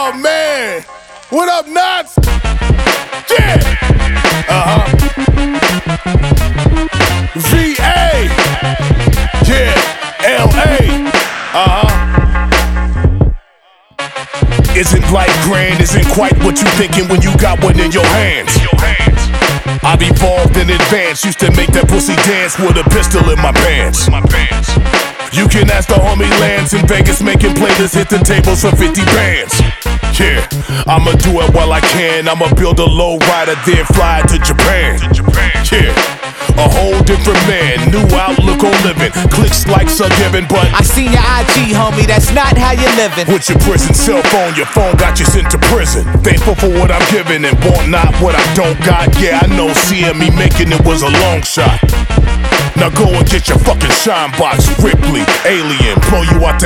Oh man, what up, Knots? Yeah. VA. Yeah. LA. Isn't life grand? Isn't quite what you thinking when you got one in your hands. I've evolved in advance. Used to make that pussy dance with a pistol in my pants. You can ask the homie Lance in Vegas, making players hit the tables for 50 bands. Yeah, I'ma do it while I can. I'ma build a low rider, then fly to Japan. Yeah, a whole different man, new outlook on living. Clicks like a given, but I seen your IG, homie, that's not how you living. With your prison cell phone, your phone got you sent to prison. Thankful for what I'm giving and want not what I don't got. Yeah, I know seeing me making it was a long shot. Now go and get your fucking shine box, Ripley, alien, blow you out to